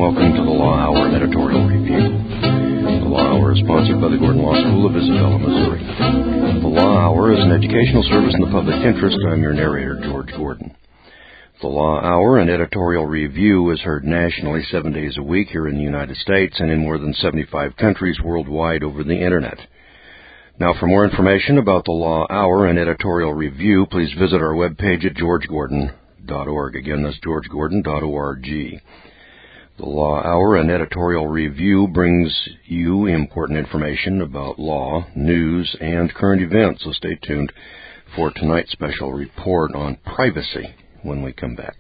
welcome to the Law Hour Editorial Review. The Law Hour is sponsored by the Gordon Law School of Isabella, Missouri. The Law Hour is an educational service in the public interest. I'm your narrator, George Gordon. The Law Hour, an editorial review, is heard nationally 7 days a week here in the United States and in more than 75 countries worldwide over the Internet. Now, for more information about the Law Hour and editorial review, please visit our webpage at georgegordon.org. Again, that's georgegordon.org. The Law Hour and editorial review brings you important information about law, news, and current events, so stay tuned for tonight's special report on privacy when we come back.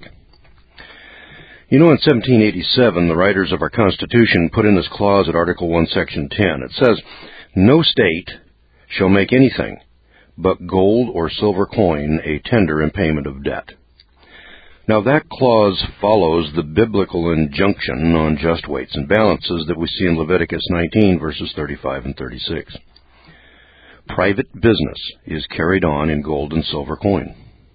You know, in 1787, the writers of our Constitution put in this clause at Article 1, Section 10. It says, "No state shall make anything but gold or silver coin a tender in payment of debt." Now, that clause follows the biblical injunction on just weights and balances that we see in Leviticus 19, verses 35 and 36. Private business is carried on in gold and silver coin.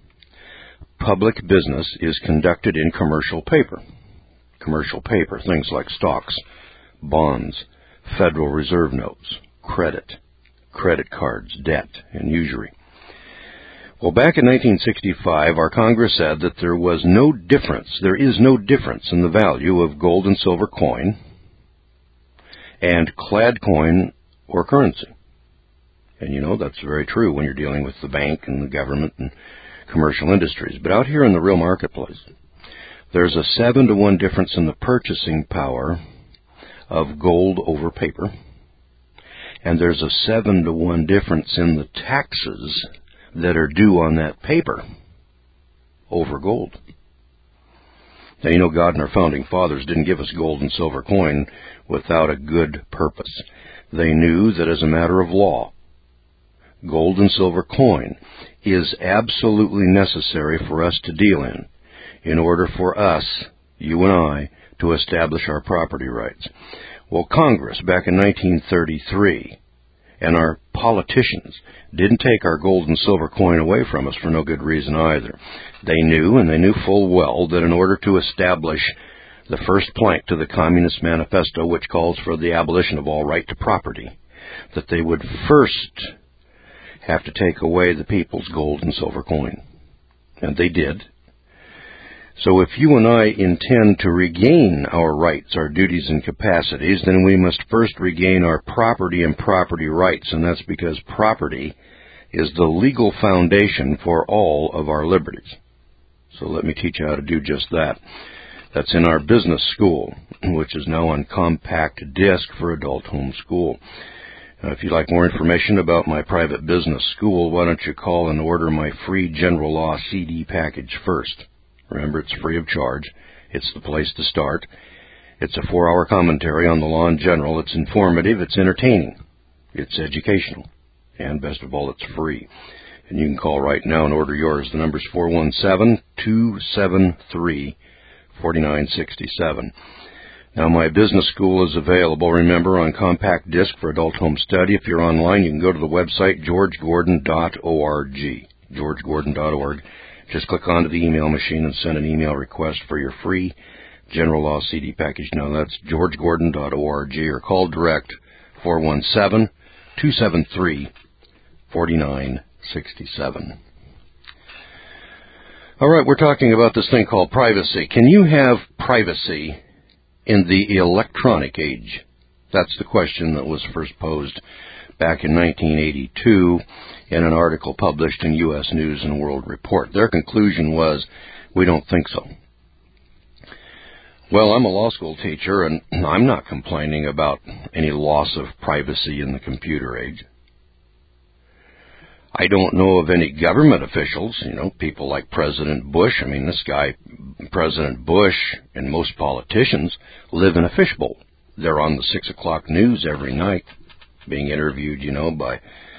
Public business is conducted in commercial paper. Commercial paper, things like stocks, bonds, Federal Reserve notes, credit cards, debt, and usury. Well, back in 1965, our Congress said that there is no difference in the value of gold and silver coin and clad coin or currency. And you know, that's very true when you're dealing with the bank and the government and commercial industries. But out here in the real marketplace, there's a 7-to-1 difference in the purchasing power of gold over paper, and there's a 7-to-1 difference in the taxes that are due on that paper over gold. Now, you know, God and our founding fathers didn't give us gold and silver coin without a good purpose. They knew that as a matter of law, gold and silver coin is absolutely necessary for us to deal in order for us, you and I, to establish our property rights. Well, Congress, back in 1933, and our politicians didn't take our gold and silver coin away from us for no good reason either. They knew full well that in order to establish the first plank to the Communist Manifesto, which calls for the abolition of all right to property, that they would first have to take away the people's gold and silver coin. And they did. So if you and I intend to regain our rights, our duties and capacities, then we must first regain our property and property rights, and that's because property is the legal foundation for all of our liberties. So let me teach you how to do just that. That's in our business school, which is now on compact disc for adult home school. If you'd like more information about my private business school, why don't you call and order my free general law CD package first. Remember, it's free of charge. It's the place to start. It's a 4-hour commentary on the law in general. It's informative. It's entertaining. It's educational. And best of all, it's free. And you can call right now and order yours. The number's 417-273-4967. Now, my business school is available, remember, on compact disc for adult home study. If you're online, you can go to the website georgegordon.org. georgegordon.org. Just click onto the email machine and send an email request for your free general law CD package. Now, that's georgegordon.org, or call direct 417-273-4967. All right, we're talking about this thing called privacy. Can you have privacy in the electronic age? That's the question that was first posed back in 1982 in an article published in U.S. News and World Report. Their conclusion was, we don't think so. Well, I'm a law school teacher, and I'm not complaining about any loss of privacy in the computer age. I don't know of any government officials, people like President Bush. I mean, this guy, President Bush, and most politicians live in a fishbowl. They're on the 6 o'clock news every night, being interviewed, by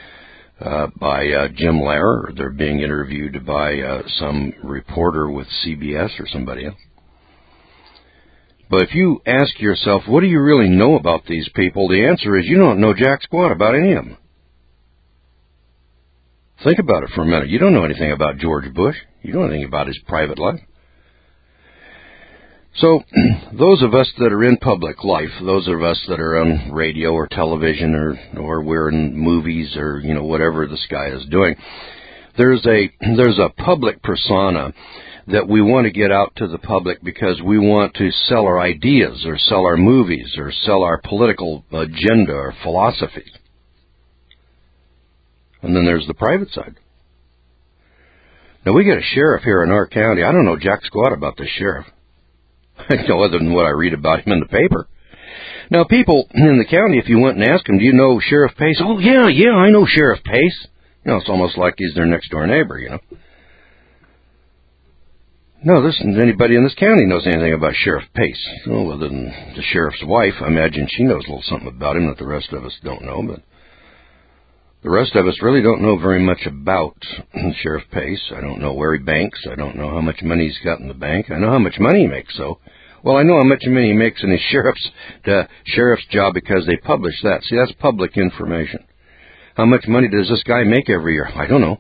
Jim Lehrer, or they're being interviewed by some reporter with CBS or somebody else. But if you ask yourself, what do you really know about these people? The answer is you don't know jack squat about any of them. Think about it for a minute. You don't know anything about George Bush. You don't know anything about his private life. So, those of us that are in public life, those of us that are on radio or television or we're in movies or, whatever this guy is doing, there's a public persona that we want to get out to the public because we want to sell our ideas or sell our movies or sell our political agenda or philosophy. And then there's the private side. Now, we got a sheriff here in our county. I don't know jack squat about the sheriff. Other than what I read about him in the paper. Now, people in the county, if you went and asked them, do you know Sheriff Pace? Oh, yeah, I know Sheriff Pace. It's almost like he's their next-door neighbor, No, anybody in this county knows anything about Sheriff Pace. Oh, other than the sheriff's wife, I imagine she knows a little something about him that the rest of us don't know, but the rest of us really don't know very much about Sheriff Pace. I don't know where he banks. I don't know how much money he's got in the bank. I know how much money he makes, though. Well, I know how much money he makes in his sheriff's job because they publish that. See, that's public information. How much money does this guy make every year? I don't know.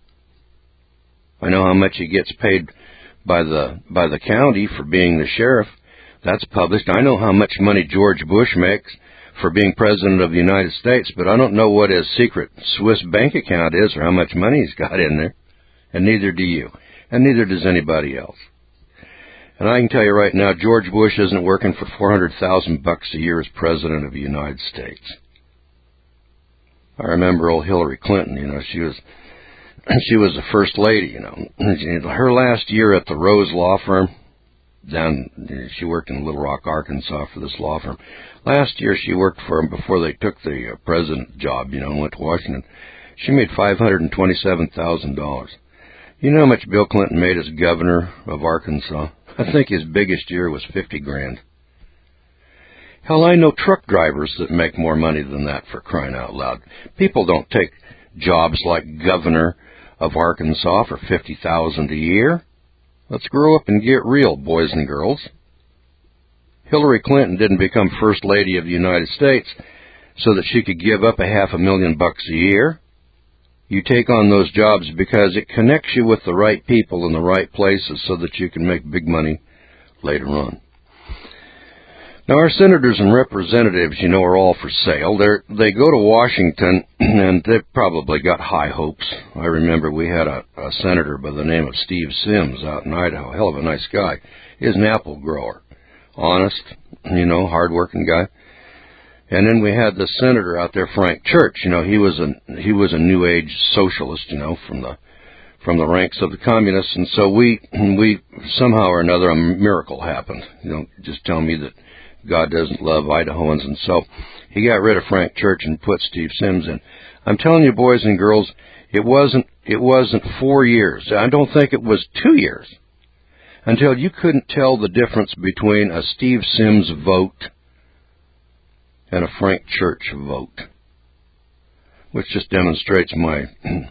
I know how much he gets paid by the county for being the sheriff. That's published. I know how much money George Bush makes for being president of the United States, but I don't know what his secret Swiss bank account is or how much money he's got in there, and neither do you, and neither does anybody else. And I can tell you right now, George Bush isn't working for $400,000 a year as president of the United States. I remember old Hillary Clinton, she was the first lady, Her last year at the Rose Law Firm, she worked in Little Rock, Arkansas for this law firm. Last year she worked for them before they took the president job, and went to Washington. She made $527,000. You know how much Bill Clinton made as governor of Arkansas? I think his biggest year was $50,000. Hell, I know truck drivers that make more money than that, for crying out loud. People don't take jobs like governor of Arkansas for $50,000 a year. Let's grow up and get real, boys and girls. Hillary Clinton didn't become First Lady of the United States so that she could give up $500,000 a year. You take on those jobs because it connects you with the right people in the right places so that you can make big money later on. Now, our senators and representatives, are all for sale. They go to Washington, and they've probably got high hopes. I remember we had a senator by the name of Steve Sims out in Idaho. Hell of a nice guy. He's an apple grower. Honest, hard-working guy. And then we had the senator out there, Frank Church. He was a New Age socialist, from the ranks of the communists. And so we somehow or another, a miracle happened. Just tell me that God doesn't love Idahoans. And so he got rid of Frank Church and put Steve Sims in. I'm telling you, boys and girls, it wasn't 4 years. I don't think it was 2 years until you couldn't tell the difference between a Steve Sims vote and a Frank Church vote, which just demonstrates my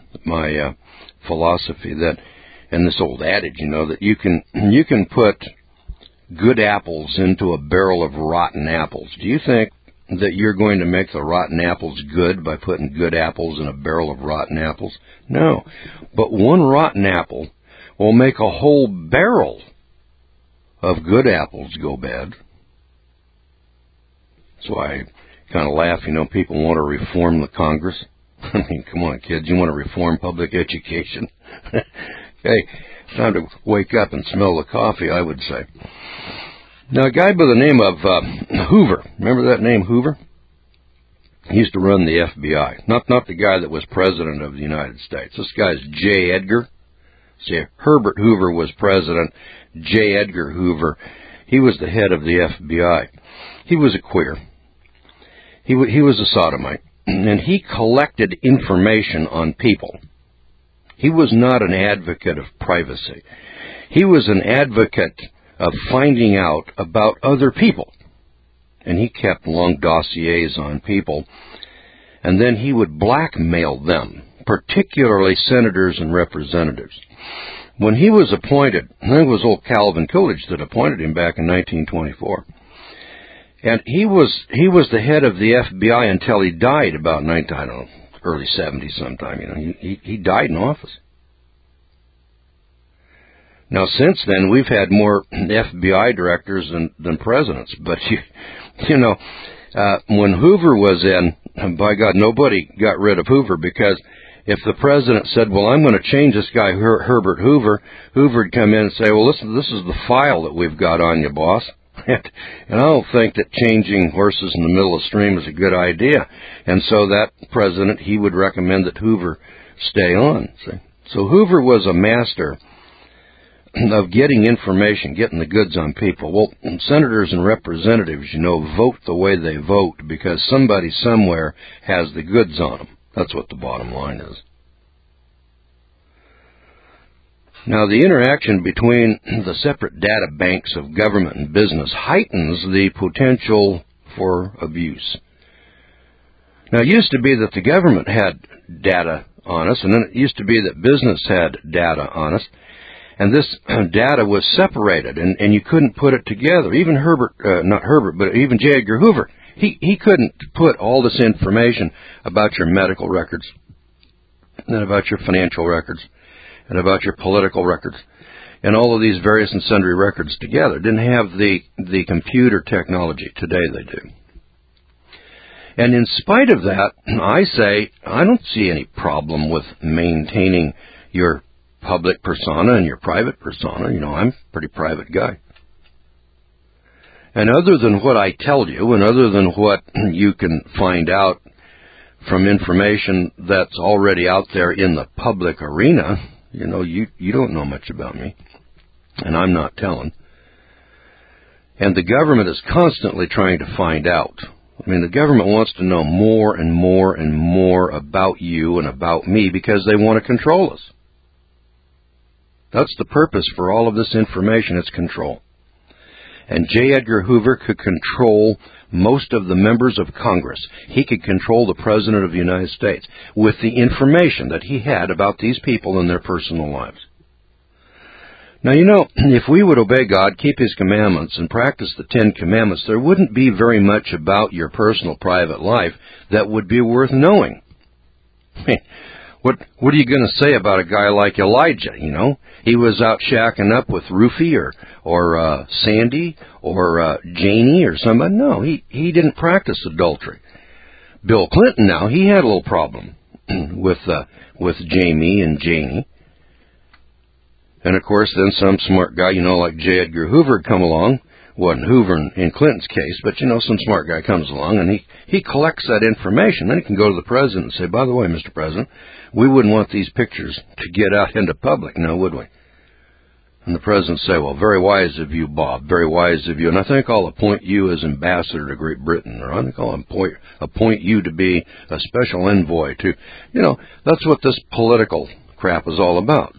philosophy that, and this old adage, that you can put good apples into a barrel of rotten apples. Do you think that you're going to make the rotten apples good by putting good apples in a barrel of rotten apples? No. But one rotten apple will make a whole barrel of good apples go bad. So I kind of laugh, people want to reform the Congress. I mean, come on, kids, you want to reform public education? Hey, time to wake up and smell the coffee, I would say. Now, a guy by the name of Hoover, remember that name, Hoover? He used to run the FBI. Not the guy that was president of the United States. This guy's J. Edgar. See, Herbert Hoover was president. J. Edgar Hoover, he was the head of the FBI. He was a queer. He was a sodomite, and he collected information on people. He was not an advocate of privacy. He was an advocate of finding out about other people. And he kept long dossiers on people, and then he would blackmail them, particularly senators and representatives. When he was appointed, I think it was old Calvin Coolidge that appointed him back in 1924, and he was the head of the FBI until he died about early 70s sometime. He died in office. Now, since then, we've had more FBI directors than presidents. But, when Hoover was in, by God, nobody got rid of Hoover, because if the president said, well, I'm going to change this guy, Herbert Hoover, Hoover'd come in and say, well, listen, this is the file that we've got on you, boss. And I don't think that changing horses in the middle of the stream is a good idea. And so that president, he would recommend that Hoover stay on. See? So Hoover was a master of getting information, getting the goods on people. Well, senators and representatives, vote the way they vote because somebody somewhere has the goods on them. That's what the bottom line is. Now, the interaction between the separate data banks of government and business heightens the potential for abuse. Now, it used to be that the government had data on us, and then it used to be that business had data on us, and this data was separated, and you couldn't put it together. Even even J. Edgar Hoover, he couldn't put all this information about your medical records, and about your financial records, and about your political records, and all of these various and sundry records together. Didn't have the computer technology. Today they do. And in spite of that, I say I don't see any problem with maintaining your public persona and your private persona. I'm a pretty private guy. And other than what I tell you, and other than what you can find out from information that's already out there in the public arena, you don't know much about me, and I'm not telling. And the government is constantly trying to find out. The government wants to know more and more and more about you and about me because they want to control us. That's the purpose for all of this information. It's control. And J. Edgar Hoover could control most of the members of Congress. He could control the President of the United States with the information that he had about these people and their personal lives. Now, if we would obey God, keep His commandments, and practice the 10 Commandments, there wouldn't be very much about your personal private life that would be worth knowing. What are you going to say about a guy like Elijah, He was out shacking up with Rufy or Sandy or Janie or somebody. No, he didn't practice adultery. Bill Clinton, now, he had a little problem with Jamie and Janie. And, of course, then some smart guy, like J. Edgar Hoover come along. Wasn't Hoover in Clinton's case, but, some smart guy comes along, and he collects that information. Then he can go to the president and say, by the way, Mr. President, we wouldn't want these pictures to get out into public, now would we? And the president say, well, very wise of you, Bob, very wise of you. And I think I'll appoint you as ambassador to Great Britain, or I think I'll appoint you to be a special envoy to, that's what this political crap is all about.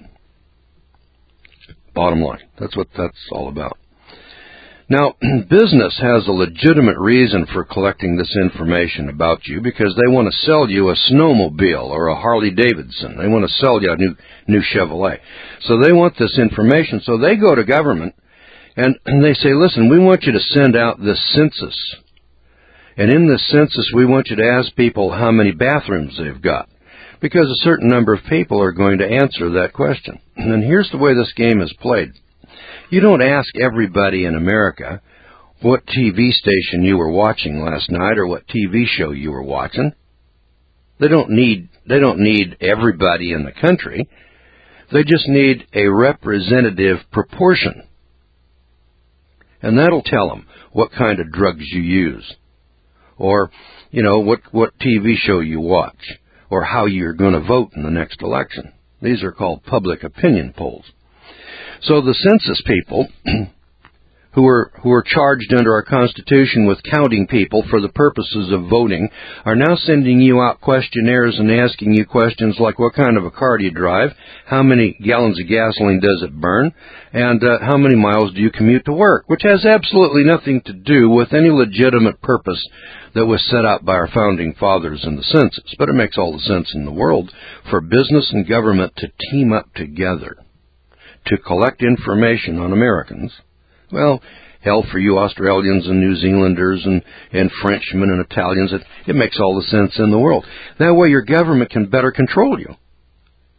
Bottom line, that's what that's all about. Now, business has a legitimate reason for collecting this information about you because they want to sell you a snowmobile or a Harley Davidson. They want to sell you a new Chevrolet. So they want this information. So they go to government and they say, listen, we want you to send out this census. And in this census, we want you to ask people how many bathrooms they've got, because a certain number of people are going to answer that question. And here's the way this game is played. You don't ask everybody in America what TV station you were watching last night or what TV show you were watching. They don't need everybody in the country. They just need a representative proportion. And that'll tell them what kind of drugs you use, or, what TV show you watch, or how you're going to vote in the next election. These are called public opinion polls. So the census people, who are charged under our Constitution with counting people for the purposes of voting, are now sending you out questionnaires and asking you questions like what kind of a car do you drive, how many gallons of gasoline does it burn, and how many miles do you commute to work, which has absolutely nothing to do with any legitimate purpose that was set out by our founding fathers in the census. But it makes all the sense in the world for business and government to team up together to collect information on Americans. Well, hell, for you Australians and New Zealanders and Frenchmen and Italians, it makes all the sense in the world. That way your government can better control you.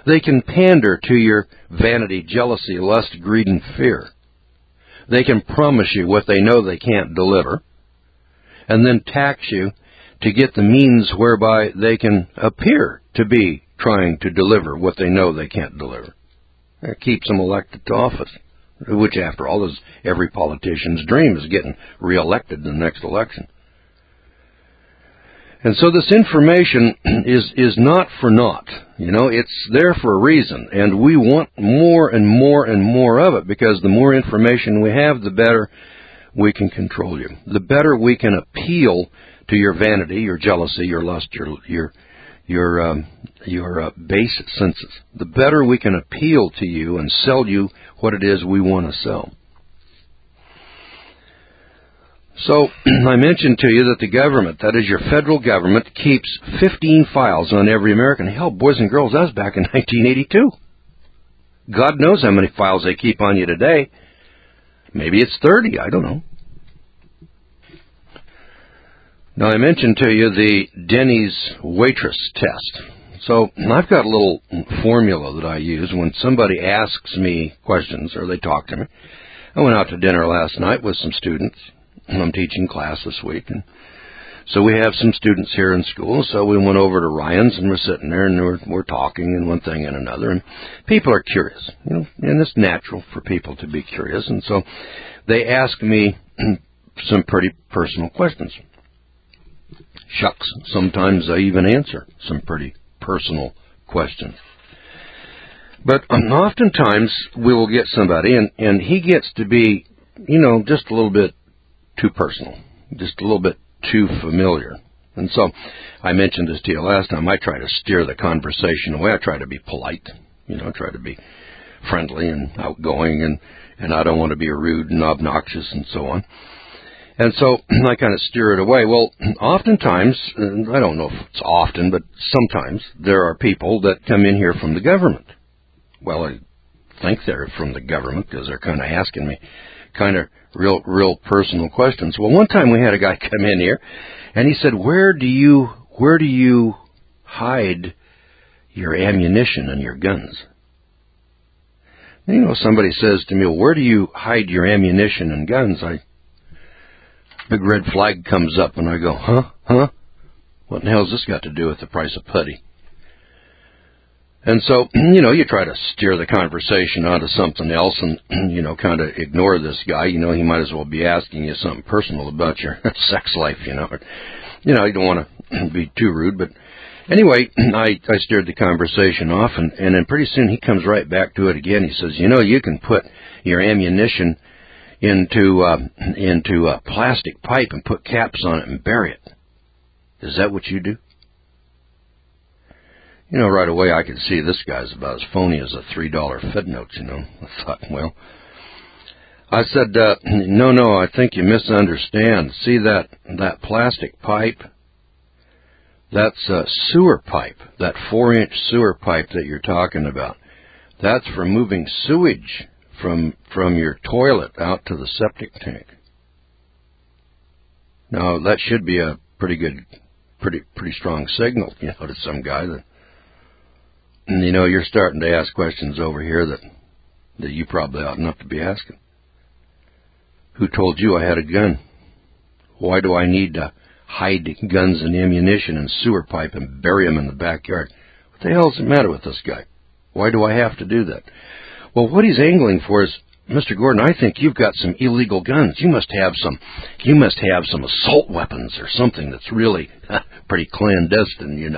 They can pander to your vanity, jealousy, lust, greed, and fear. They can promise you what they know they can't deliver, and then tax you to get the means whereby they can appear to be trying to deliver what they know they can't deliver. That keeps them elected to office, which, after all, is every politician's dream, is getting reelected in the next election. And so this information is not for naught. It's there for a reason, and we want more and more and more of it, because the more information we have, the better we can control you. The better we can appeal to your vanity, your jealousy, your lust, your base senses. The better we can appeal to you and sell you what it is we want to sell. So, I mentioned to you that the government, that is your federal government, keeps 15 files on every American. Hell, boys and girls, that was back in 1982. God knows how many files they keep on you today. Maybe it's 30, I don't know. Now, I mentioned to you the Denny's waitress test. So, I've got a little formula that I use when somebody asks me questions or they talk to me. I went out to dinner last night with some students. I'm teaching class this week, and so we have some students here in school. So we went over to Ryan's, and we're sitting there, and we're talking, and one thing and another. And people are curious, and it's natural for people to be curious. And so they ask me some pretty personal questions. Shucks, sometimes I even answer some pretty personal questions. But oftentimes we will get somebody, and he gets to be, just a little bit too personal, just a little bit too familiar. And so I mentioned this to you last time. I try to steer the conversation away. I try to be polite, try to be friendly and outgoing, and I don't want to be rude and obnoxious and so on. And so I kind of steer it away. Well, oftentimes, I don't know if it's often, but sometimes there are people that come in here from the government. Well, I think they're from the government because they're kind of asking me kind of real personal questions. Well, one time we had a guy come in here, and he said, where do you hide your ammunition and your guns? Somebody says to me, well, where do you hide your ammunition and guns? Big red flag comes up, and I go, huh? What in the hell's this got to do with the price of putty? And so, you try to steer the conversation onto something else and, kind of ignore this guy. He might as well be asking you something personal about your sex life, you don't want to be too rude. But anyway, I steered the conversation off, and then pretty soon he comes right back to it again. He says, you can put your ammunition into a plastic pipe and put caps on it and bury it. Is that what you do? Right away I could see this guy's about as phony as a $3 Fed note, I thought, well, I said, no, I think you misunderstand. See that plastic pipe? That's a sewer pipe, that 4-inch sewer pipe that you're talking about. That's for moving sewage from your toilet out to the septic tank. Now, that should be a pretty strong signal, to some guy that, you're starting to ask questions over here that you probably ought not to be asking. Who told you I had a gun? Why do I need to hide guns and ammunition in sewer pipe and bury them in the backyard? What the hell is the matter with this guy? Why do I have to do that? Well, what he's angling for is, Mr. Gordon, I think you've got some illegal guns. You must have some assault weapons or something that's really pretty clandestine,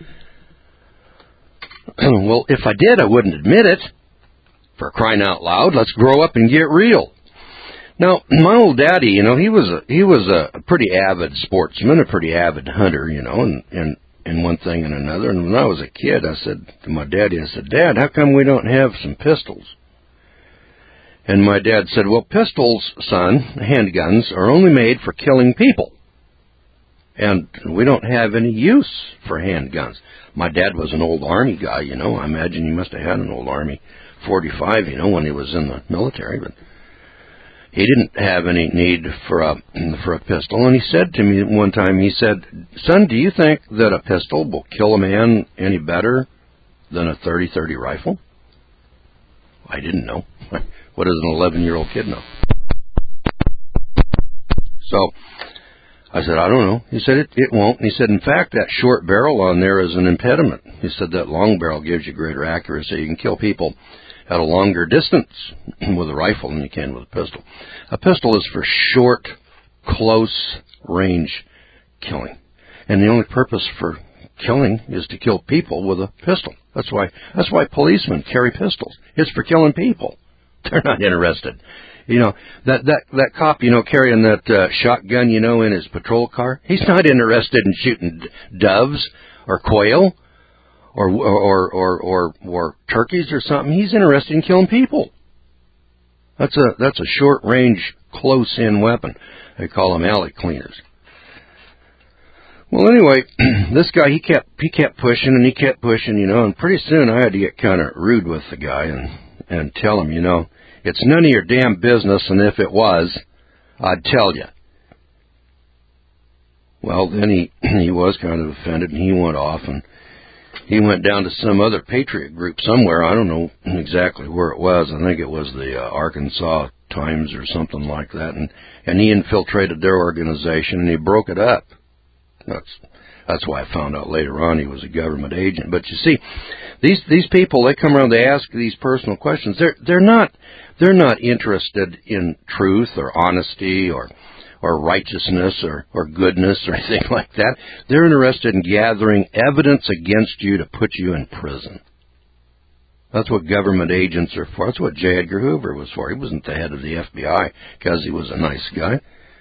Well, if I did, I wouldn't admit it. For crying out loud, let's grow up and get real. Now, my old daddy, he was a pretty avid sportsman, a pretty avid hunter, and one thing and another. And when I was a kid, I said to my daddy, Dad, how come we don't have some pistols? And my dad said, well, pistols, son, handguns, are only made for killing people. And we don't have any use for handguns. My dad was an old Army guy, I imagine he must have had an old Army 45, when he was in the military. But he didn't have any need for a pistol. And he said to me one time, he said, son, do you think that a pistol will kill a man any better than a .30-30 rifle? I didn't know. What does an 11-year-old kid know? So I said, I don't know. He said, it won't. And he said, in fact, that short barrel on there is an impediment. He said that long barrel gives you greater accuracy. You can kill people at a longer distance with a rifle than you can with a pistol. A pistol is for short, close-range killing. And the only purpose for killing is to kill people with a pistol. That's why policemen carry pistols. It's for killing people. They're not interested. You know, that cop, carrying that shotgun, in his patrol car, he's not interested in shooting doves or quail or turkeys or something. He's interested in killing people. That's a short-range, close-in weapon. They call them alley cleaners. Well, anyway, this guy, he kept pushing and he kept pushing, and pretty soon I had to get kind of rude with the guy and tell him, it's none of your damn business, and if it was, I'd tell you. Well, then he was kind of offended, and he went off, and he went down to some other patriot group somewhere. I don't know exactly where it was. I think it was the Arkansas Times or something like that, and he infiltrated their organization, and he broke it up. That's why I found out later on he was a government agent. But you see, these people, they come around, they ask these personal questions. They're not interested in truth or honesty or righteousness or goodness or anything like that. They're interested in gathering evidence against you to put you in prison. That's what government agents are for. That's what J. Edgar Hoover was for. He wasn't the head of the FBI because he was a nice guy.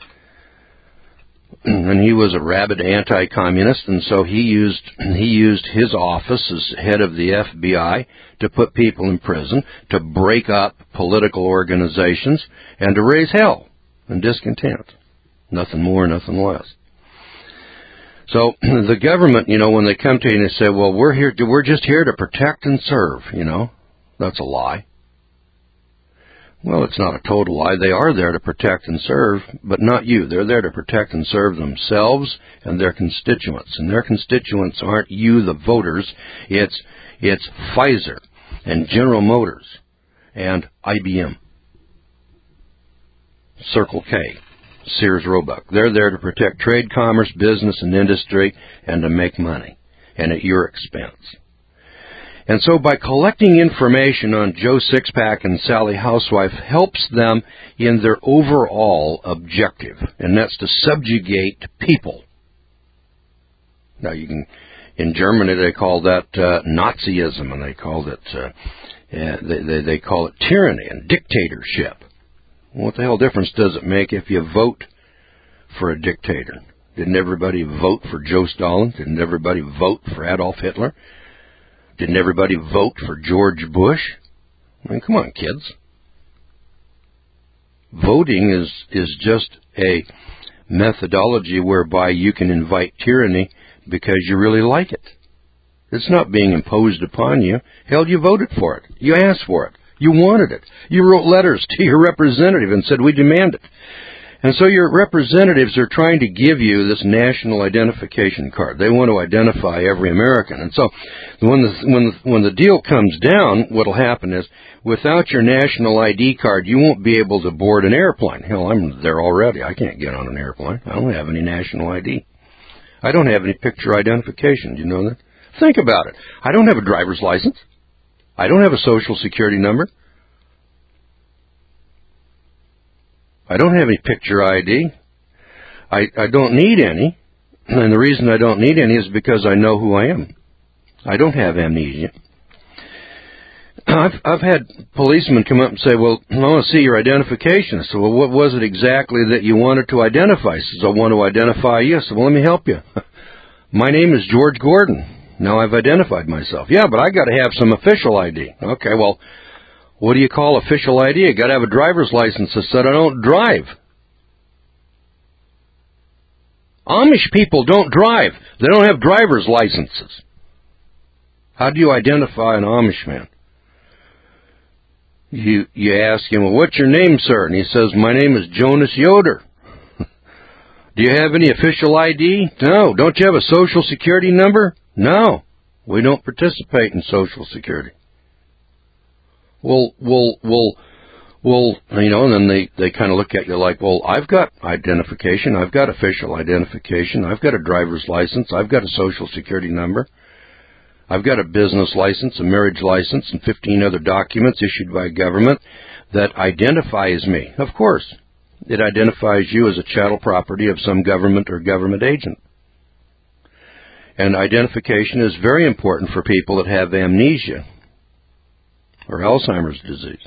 And he was a rabid anti-communist, and so he used his office as head of the FBI to put people in prison, to break up political organizations, and to raise hell and discontent. Nothing more, nothing less. So the government, when they come to you and they say, well, we're just here to protect and serve, that's a lie. Well, it's not a total lie. They are there to protect and serve, but not you. They're there to protect and serve themselves and their constituents. And their constituents aren't you, the voters. It's Pfizer and General Motors and IBM, Circle K, Sears Roebuck. They're there to protect trade, commerce, business, and industry and to make money, and at your expense. And so by collecting information on Joe Sixpack and Sally Housewife helps them in their overall objective, and that's to subjugate people. Now, in Germany they call that Nazism, and they call it they call it tyranny and dictatorship. What the hell difference does it make if you vote for a dictator? Didn't everybody vote for Joe Stalin? Didn't everybody vote for Adolf Hitler? Didn't everybody vote for George Bush? I mean, come on, kids. Voting is just a methodology whereby you can invite tyranny because you really like it. It's not being imposed upon you. Hell, you voted for it. You asked for it. You wanted it. You wrote letters to your representative and said, we demand it. And so your representatives are trying to give you this national identification card. They want to identify every American. And so when the deal comes down, what will happen is, without your national ID card, you won't be able to board an airplane. Hell, I'm there already. I can't get on an airplane. I don't have any national ID. I don't have any picture identification. Do you know that? Think about it. I don't have a driver's license. I don't have a social security number. I don't have any picture ID. I don't need any. And the reason I don't need any is because I know who I am. I don't have amnesia. I've had policemen come up and say, well, I want to see your identification. I said, well, what was it exactly that you wanted to identify? He says, I want to identify you. I said, well, let me help you. My name is George Gordon. Now I've identified myself. Yeah, but I got to have some official ID. Okay, well, what do you call official ID? You got to have a driver's license that said I don't drive. Amish people don't drive. They don't have driver's licenses. How do you identify an Amish man? You ask him, well, what's your name, sir? And he says, my name is Jonas Yoder. Do you have any official ID? No. Don't you have a social security number? No. We don't participate in Social Security. Well, and then they kind of look at you like, well, I've got identification, I've got official identification, I've got a driver's license, I've got a Social Security number, I've got a business license, a marriage license, and 15 other documents issued by government that identifies me. Of course, it identifies you as a chattel property of some government or government agent. And identification is very important for people that have amnesia or Alzheimer's disease.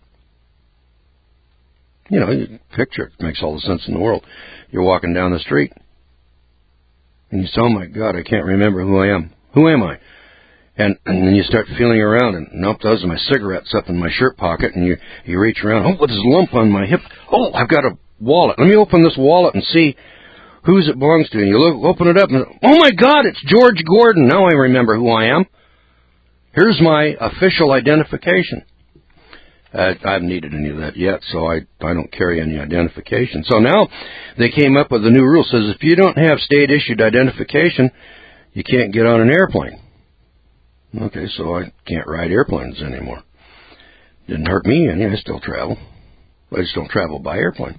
You know, you picture it. It makes all the sense in the world. You're walking down the street, and you say, oh, my God, I can't remember who I am. Who am I? And then you start feeling around, and nope, those are my cigarettes up in my shirt pocket, and you reach around, oh, what's this lump on my hip? Oh, I've got a wallet. Let me open this wallet and see whose it belongs to. And you open it up, and oh, my God, it's George Gordon. Now I remember who I am. Here's my official identification. I haven't needed any of that yet, so I don't carry any identification. So now they came up with a new rule. It says if you don't have state-issued identification, you can't get on an airplane. Okay, so I can't ride airplanes anymore. Didn't hurt me any. I still travel. I just don't travel by airplane.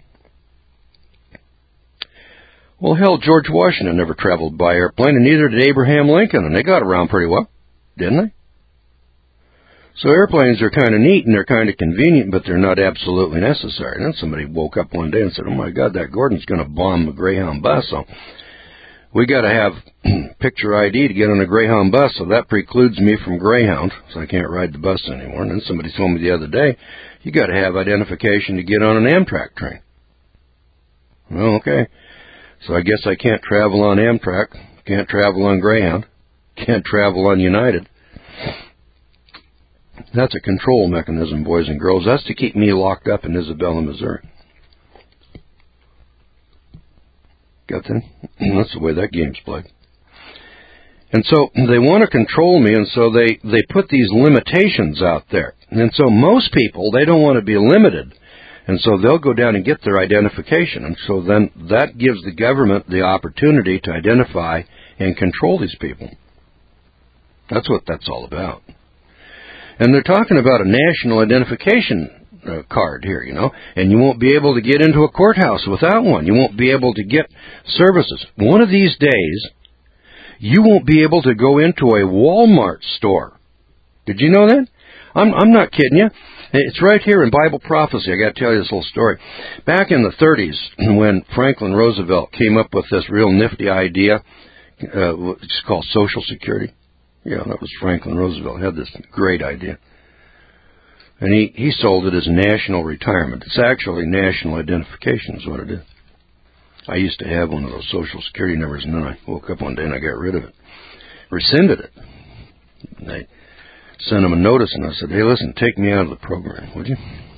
Well, hell, George Washington never traveled by airplane, and neither did Abraham Lincoln, and they got around pretty well, didn't they? So airplanes are kind of neat and they're kind of convenient, but they're not absolutely necessary. And then somebody woke up one day and said, oh, my God, that Gordon's going to bomb a Greyhound bus, so we got to have picture ID to get on a Greyhound bus, so that precludes me from Greyhound, so I can't ride the bus anymore. And then somebody told me the other day, you got to have identification to get on an Amtrak train. Well, okay. So I guess I can't travel on Amtrak, can't travel on Greyhound, can't travel on United. That's a control mechanism, boys and girls. That's to keep me locked up in Isabella, Missouri. Got that? That's the way that game's played. And so they want to control me, and so they put these limitations out there. And so most people, they don't want to be limited. And so they'll go down and get their identification. And so then that gives the government the opportunity to identify and control these people. That's what that's all about. And they're talking about a national identification card here, you know, and you won't be able to get into a courthouse without one. You won't be able to get services. One of these days, you won't be able to go into a Walmart store. Did you know that? I'm not kidding you. It's right here in Bible prophecy. I got to tell you this little story. Back in the 30s, when Franklin Roosevelt came up with this real nifty idea, it's called Social Security. Yeah, that was Franklin Roosevelt. He had this great idea. And he sold it as national retirement. It's actually national identification is what it is. I used to have one of those Social Security numbers, and then I woke up one day and I got rid of it. Rescinded it. And I sent him a notice, and I said, hey, listen, take me out of the program, would you?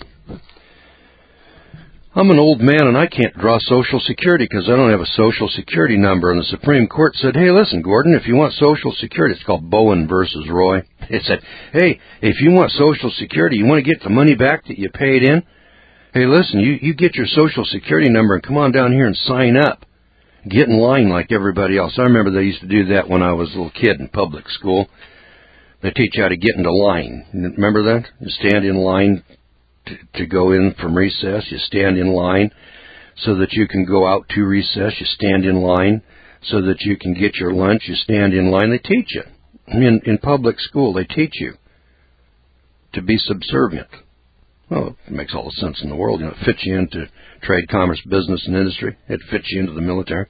I'm an old man, and I can't draw Social Security because I don't have a Social Security number. And the Supreme Court said, hey, listen, Gordon, if you want Social Security, it's called Bowen versus Roy. It said, hey, if you want Social Security, you want to get the money back that you paid in? Hey, listen, you get your Social Security number and come on down here and sign up. Get in line like everybody else. I remember they used to do that when I was a little kid in public school. They teach you how to get into line. Remember that? You stand in line to go in from recess. You stand in line so that you can go out to recess. You stand in line so that you can get your lunch. You stand in line. They teach you. In public school, they teach you to be subservient. Well, it makes all the sense in the world. You know, it fits you into trade, commerce, business, and industry. It fits you into the military.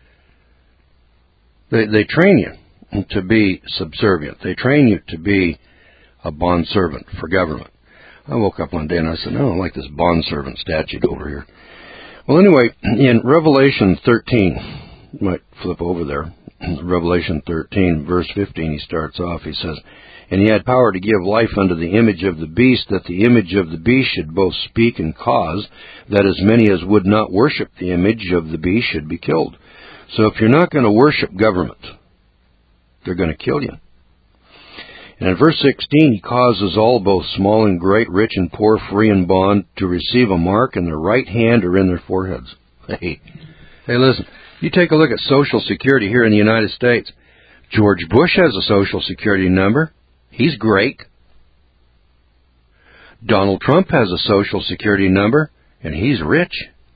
They train you to be subservient. They train you to be a bondservant for government. I woke up one day and I said, no, I like this bondservant statute over here. Well, anyway, in Revelation 13, you might flip over there, Revelation 13, verse 15, he starts off, he says, and he had power to give life unto the image of the beast, that the image of the beast should both speak and cause, that as many as would not worship the image of the beast should be killed. So if you're not going to worship government, they're going to kill you. And in verse 16, he causes all, both small and great, rich and poor, free and bond, to receive a mark in their right hand or in their foreheads. Hey, listen, you take a look at Social Security here in the United States. George Bush has a Social Security number. He's great. Donald Trump has a Social Security number, and he's rich.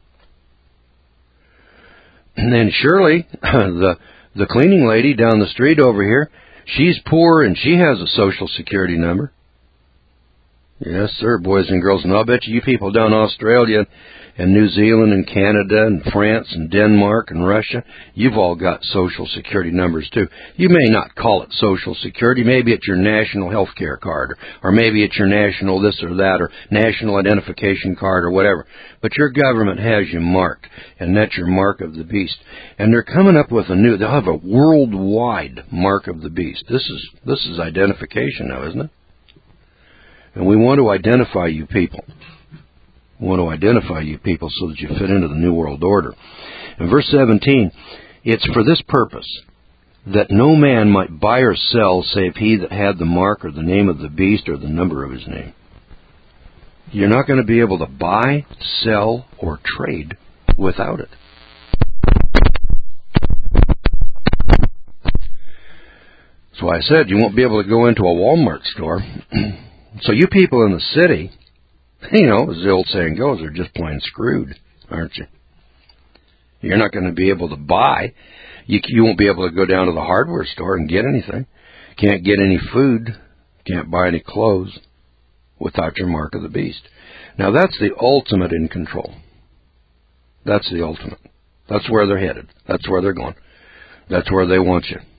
And then Shirley, the cleaning lady down the street over here, she's poor, and she has a Social Security number. Yes, sir, boys and girls. And I'll bet you people down in Australia and New Zealand and Canada and France and Denmark and Russia, you've all got Social Security numbers, too. You may not call it Social Security. Maybe it's your national health care card, or maybe it's your national this or that, or national identification card, or whatever. But your government has you marked, and that's your mark of the beast. And they're coming up with they'll have a worldwide mark of the beast. This is identification now, isn't it? And we want to identify you people. We want to identify you people so that you fit into the New World Order. In verse 17, it's for this purpose, that no man might buy or sell save he that had the mark or the name of the beast or the number of his name. You're not going to be able to buy, sell, or trade without it. That's why I said you won't be able to go into a Walmart store. So you people in the city, as the old saying goes, are just plain screwed, aren't you? You're not going to be able to buy. You won't be able to go down to the hardware store and get anything. Can't get any food. Can't buy any clothes without your mark of the beast. Now that's the ultimate in control. That's the ultimate. That's where they're headed. That's where they're going. That's where they want you.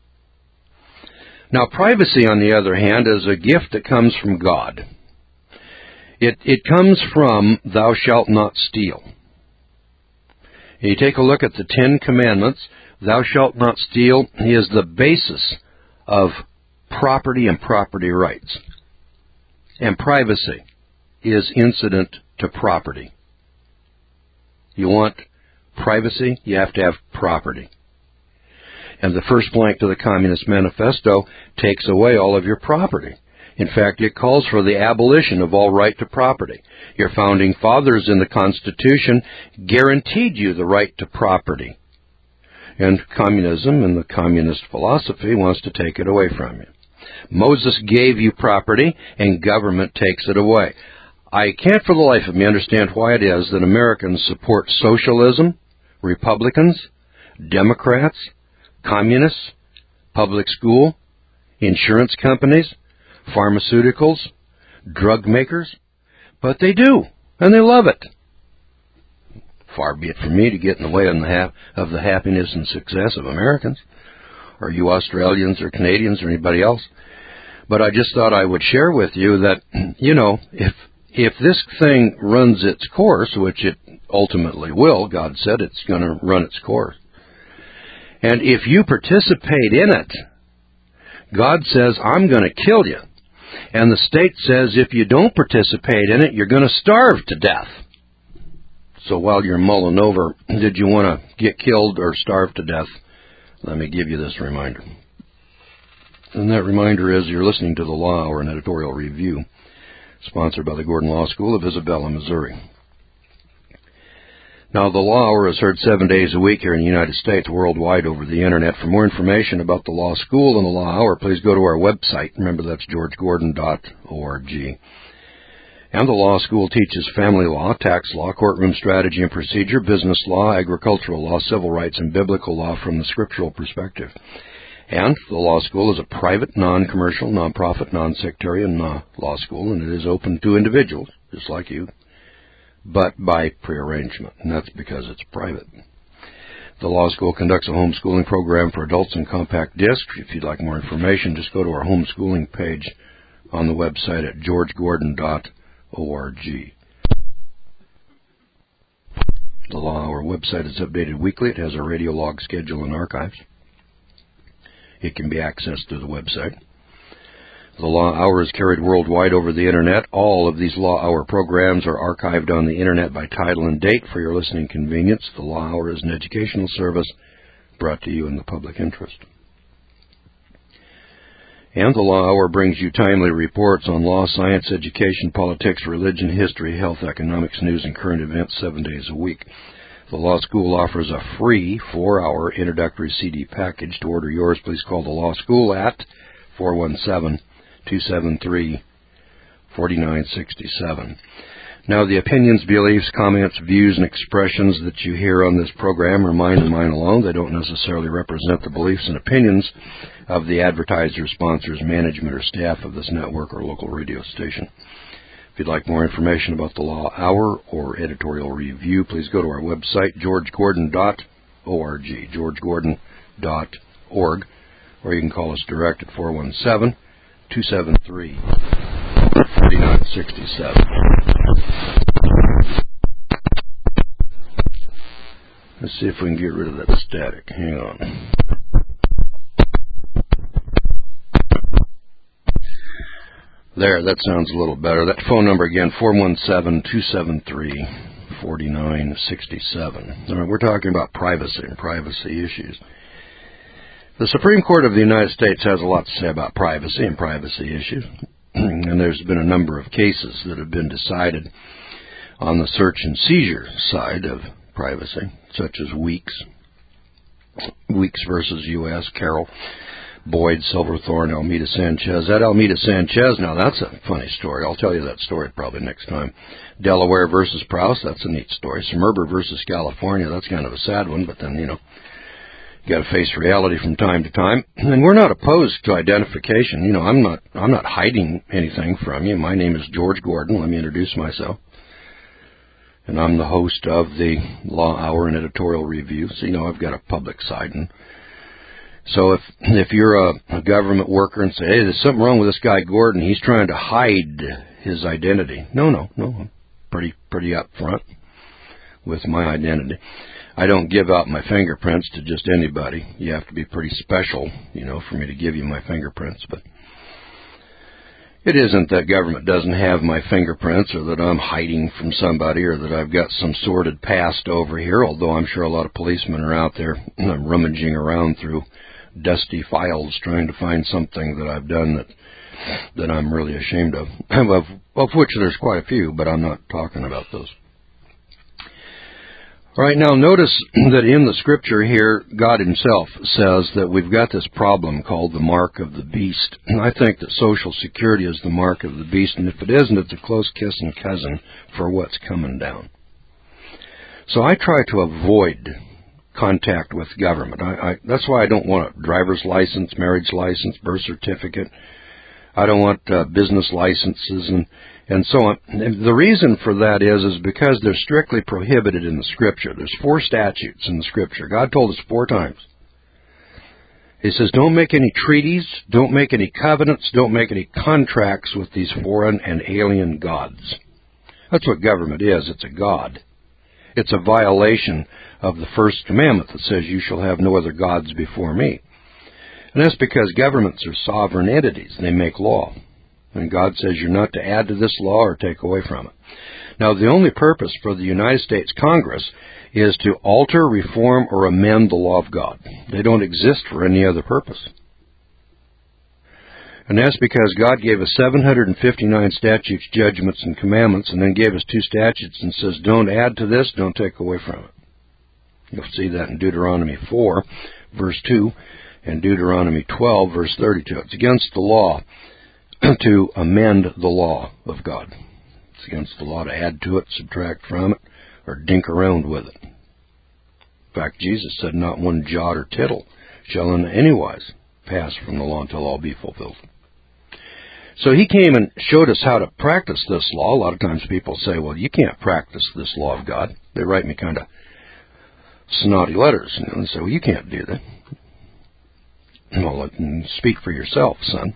Now, privacy, on the other hand, is a gift that comes from God. It comes from thou shalt not steal. You take a look at the 10 Commandments. Thou shalt not steal is the basis of property and property rights. And privacy is incident to property. You want privacy, you have to have property. And the first blank to the Communist Manifesto takes away all of your property. In fact, it calls for the abolition of all right to property. Your founding fathers in the Constitution guaranteed you the right to property. And communism and the communist philosophy wants to take it away from you. Moses gave you property, and government takes it away. I can't for the life of me understand why it is that Americans support socialism, Republicans, Democrats, communists, public school, insurance companies, pharmaceuticals, drug makers, but they do, and they love it. Far be it from me to get in the way of the happiness and success of Americans, or you Australians or Canadians or anybody else. But I just thought I would share with you that, if this thing runs its course, which it ultimately will, God said it's going to run its course, and if you participate in it, God says, I'm going to kill you. And the state says, if you don't participate in it, you're going to starve to death. So while you're mulling over, did you want to get killed or starve to death? Let me give you this reminder. And that reminder is you're listening to the Law Hour, an editorial review, sponsored by the Gordon Law School of Isabella, Missouri. Now, the Law Hour is heard 7 days a week here in the United States, worldwide over the Internet. For more information about the Law School and the Law Hour, please go to our website. Remember, that's georgegordon.org. And the Law School teaches family law, tax law, courtroom strategy and procedure, business law, agricultural law, civil rights, and biblical law from the scriptural perspective. And the Law School is a private, non-commercial, non-profit, non-sectarian law school, and it is open to individuals, just like you, but by prearrangement, and that's because it's private. The Law School conducts a homeschooling program for adults in compact disc. If you'd like more information, just go to our homeschooling page on the website at georgegordon.org. The Law Hour website is updated weekly. It has a radio log schedule and archives. It can be accessed through the website. The Law Hour is carried worldwide over the Internet. All of these Law Hour programs are archived on the Internet by title and date for your listening convenience. The Law Hour is an educational service brought to you in the public interest. And the Law Hour brings you timely reports on law, science, education, politics, religion, history, health, economics, news, and current events 7 days a week. The Law School offers a free 4-hour introductory CD package. To order yours, please call the Law School at 417-273-4967. Now, the opinions, beliefs, comments, views, and expressions that you hear on this program are mine and mine alone. They don't necessarily represent the beliefs and opinions of the advertisers, sponsors, management, or staff of this network or local radio station. If you'd like more information about the Law Hour or editorial review, please go to our website, georgegordon.org, georgegordon.org, or you can call us direct at 417-273-4967. Let's see if we can get rid of that static. Hang on. There, that sounds a little better. That phone number again, 417-273-4967. All right, we're talking about privacy and privacy issues. The Supreme Court of the United States has a lot to say about privacy and privacy issues. And there's been a number of cases that have been decided on the search and seizure side of privacy, such as Weeks versus U.S., Carroll, Boyd, Silverthorne, Almeida Sanchez. That Almeida Sanchez, now that's a funny story. I'll tell you that story probably next time. Delaware versus Prowse, that's a neat story. Smerber versus California, that's kind of a sad one, but then, you got to face reality from time to time. And we're not opposed to identification. I'm not hiding anything from you. My name is George Gordon. Let me introduce myself. And I'm the host of the Law Hour and Editorial Review. So, I've got a public side. And so if you're a government worker and say, hey, there's something wrong with this guy Gordon, he's trying to hide his identity. No. I'm pretty upfront with my identity. I don't give out my fingerprints to just anybody. You have to be pretty special, for me to give you my fingerprints. But it isn't that government doesn't have my fingerprints or that I'm hiding from somebody or that I've that some sordid past over here, although I'm sure a lot of policemen are out there rummaging around through dusty files trying to find something that I've done that I'm really ashamed of which there's quite a few, but I'm not talking about those. All right, now notice that in the scripture here, God himself says that we've got this problem called the mark of the beast. And I think that Social Security is the mark of the beast, and if it isn't, it's a close kissing cousin for what's coming down. So I try to avoid contact with government. That's why I don't want a driver's license, marriage license, birth certificate. I don't want business licenses and so on. And the reason for that is because they're strictly prohibited in the Scripture. There's 4 statutes in the Scripture. God told us 4 times. He says, don't make any treaties, don't make any covenants, don't make any contracts with these foreign and alien gods. That's what government is. It's a god. It's a violation of the first commandment that says, you shall have no other gods before me. And that's because governments are sovereign entities. They make law. And God says you're not to add to this law or take away from it. Now, the only purpose for the United States Congress is to alter, reform, or amend the law of God. They don't exist for any other purpose. And that's because God gave us 759 statutes, judgments, and commandments, and then gave us 2 statutes and says, don't add to this, don't take away from it. You'll see that in Deuteronomy 4, verse 2, and Deuteronomy 12, verse 32. It's against the law to amend the law of God. It's against the law to add to it, subtract from it, or dink around with it. In fact, Jesus said, not one jot or tittle shall in any wise pass from the law until all be fulfilled. So he came and showed us how to practice this law. A lot of times people say, well, you can't practice this law of God. They write me kind of snotty letters, and say, well, you can't do that. Well, speak for yourself, son.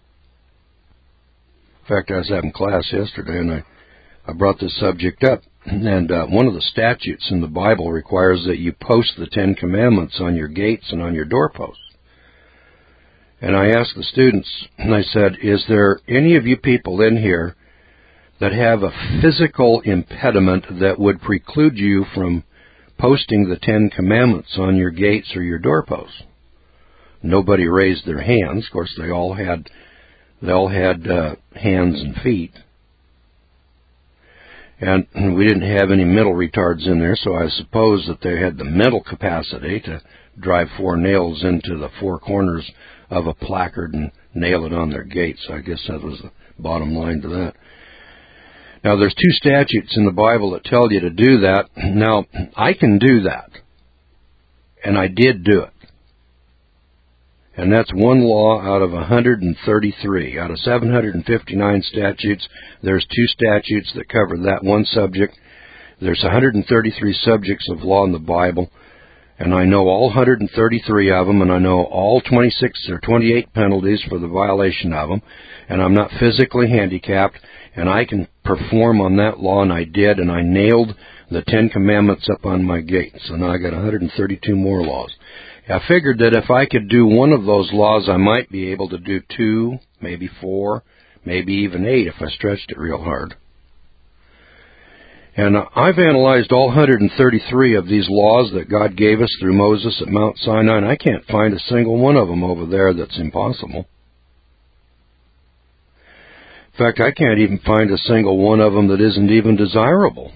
In fact, I was having class yesterday, and I brought this subject up. And one of the statutes in the Bible requires that you post the 10 Commandments on your gates and on your doorposts. And I asked the students, and I said, is there any of you people in here that have a physical impediment that would preclude you from posting the 10 Commandments on your gates or your doorposts? Nobody raised their hands. Of course, they all had hands and feet. And we didn't have any mental retards in there, so I suppose that they had the mental capacity to drive 4 nails into the 4 corners of a placard and nail it on their gate. So I guess that was the bottom line to that. Now, there's 2 statutes in the Bible that tell you to do that. Now, I can do that, and I did do it. And that's one law out of 133. Out of 759 statutes, there's 2 statutes that cover that one subject. There's 133 subjects of law in the Bible, and I know all 133 of them, and I know all 26 or 28 penalties for the violation of them, and I'm not physically handicapped, and I can perform on that law, and I did, and I nailed the 10 Commandments up on my gate. So now I got 132 more laws. I figured that if I could do one of those laws, I might be able to do 2, maybe 4, maybe even 8 if I stretched it real hard. And I've analyzed all 133 of these laws that God gave us through Moses at Mount Sinai, and I can't find a single one of them over there that's impossible. In fact, I can't even find a single one of them that isn't even desirable.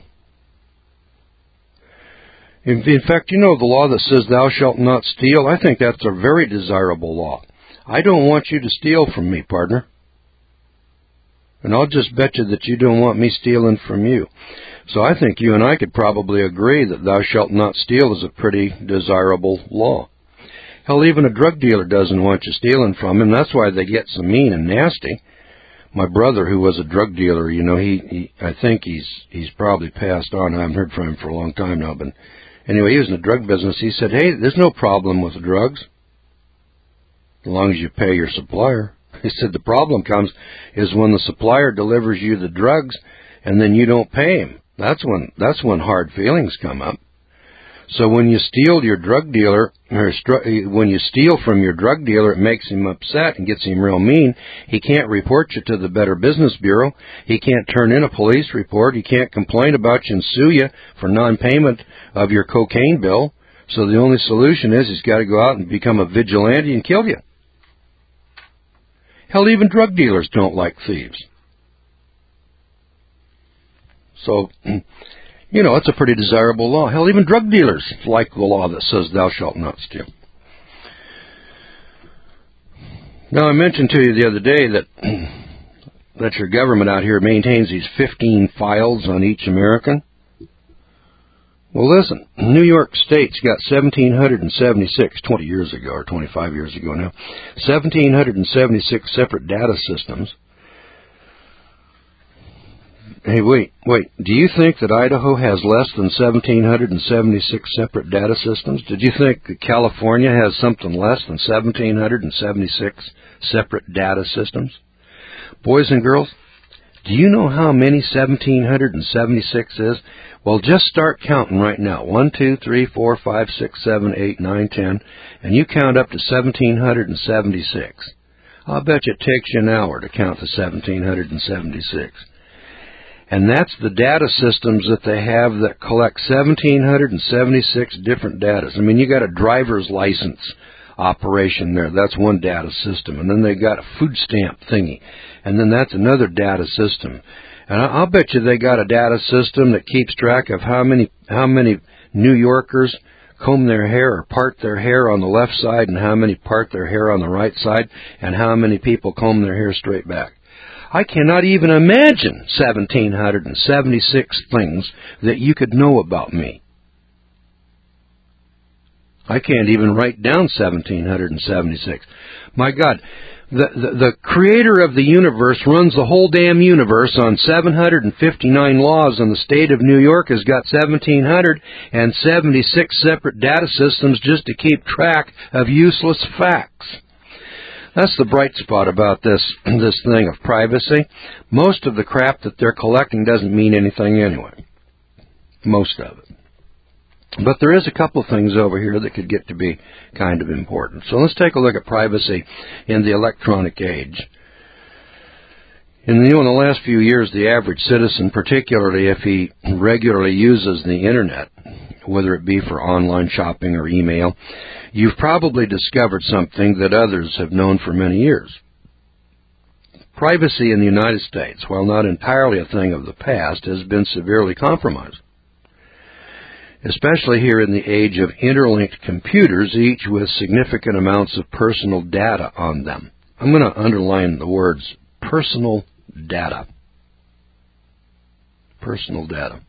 In fact, you know the law that says thou shalt not steal? I think that's a very desirable law. I don't want you to steal from me, partner. And I'll just bet you that you don't want me stealing from you. So I think you and I could probably agree that thou shalt not steal is a pretty desirable law. Hell, even a drug dealer doesn't want you stealing from him. That's why they get so mean and nasty. My brother, who was a drug dealer, you know, I think he's probably passed on. I haven't heard from him for a long time now, but anyway, he was in the drug business. He said, hey, there's no problem with drugs as long as you pay your supplier. He said the problem comes is when the supplier delivers you the drugs and then you don't pay him. That's when hard feelings come up. So when you steal your drug dealer, or when you steal from your drug dealer, it makes him upset and gets him real mean. He can't report you to the Better Business Bureau. He can't turn in a police report. He can't complain about you and sue you for non-payment of your cocaine bill. So the only solution is he's got to go out and become a vigilante and kill you. Hell, even drug dealers don't like thieves. So, you know, it's a pretty desirable law. Hell, even drug dealers like the law that says thou shalt not steal. Now, I mentioned to you the other day that your government out here maintains these 15 files on each American. Well, listen, New York State's got 1,776, 20 years ago, or 25 years ago now, 1,776 separate data systems. Hey, wait. Do you think that Idaho has less than 1,776 separate data systems? Did you think that California has something less than 1,776 separate data systems? Boys and girls, do you know how many 1,776 is? Well, just start counting right now. 1, 2, 3, 4, 5, 6, 7, 8, 9, 10, and you count up to 1,776. I'll bet you it takes you an hour to count to 1,776. And that's the data systems that they have that collect 1,776 different data. I mean, you got a driver's license operation there. That's one data system. And then they got a food stamp thingy. And then that's another data system. And I'll bet you they got a data system that keeps track of how many New Yorkers comb their hair or part their hair on the left side and how many part their hair on the right side and how many people comb their hair straight back. I cannot even imagine 1,776 things that you could know about me. I can't even write down 1,776. My God, the creator of the universe runs the whole damn universe on 759 laws, and the state of New York has got 1,776 separate data systems just to keep track of useless facts. That's the bright spot about this thing of privacy. Most of the crap that they're collecting doesn't mean anything anyway. Most of it. But there is a couple of things over here that could get to be kind of important. So let's take a look at privacy in the electronic age. In the last few years, the average citizen, particularly if he regularly uses the Internet, whether it be for online shopping or email, you've probably discovered something that others have known for many years. Privacy in the United States, while not entirely a thing of the past, has been severely compromised, especially here in the age of interlinked computers, each with significant amounts of personal data on them. I'm going to underline the words personal data. Personal data.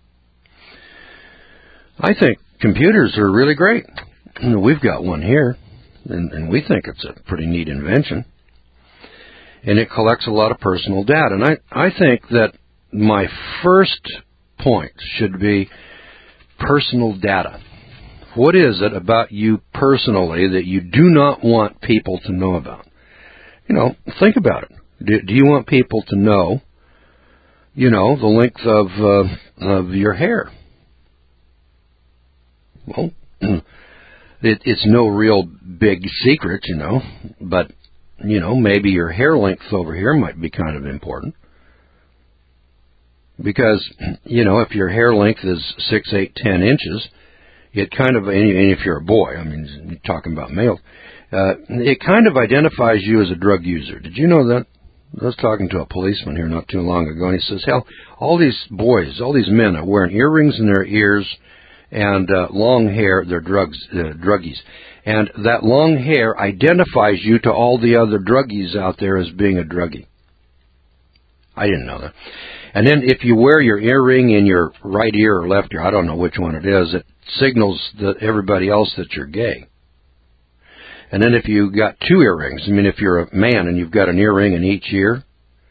I think computers are really great. We've got one here, and we think it's a pretty neat invention. And it collects a lot of personal data. And I think that my first point should be personal data. What is it about you personally that you do not want people to know about? Think about it. Do you want people to know, the length of your hair? Well, it's no real big secret, but, maybe your hair length over here might be kind of important. Because, if your hair length is 6, 8, 10 inches, it kind of, and if you're a boy, you're talking about males, it kind of identifies you as a drug user. Did you know that? I was talking to a policeman here not too long ago, and he says, hell, all these boys, all these men are wearing earrings in their ears and long hair, they're druggies. And that long hair identifies you to all the other druggies out there as being a druggie. I didn't know that. And then if you wear your earring in your right ear or left ear, I don't know which one it is, it signals to everybody else that you're gay. And then if you got 2 earrings, if you're a man and you've got an earring in each ear,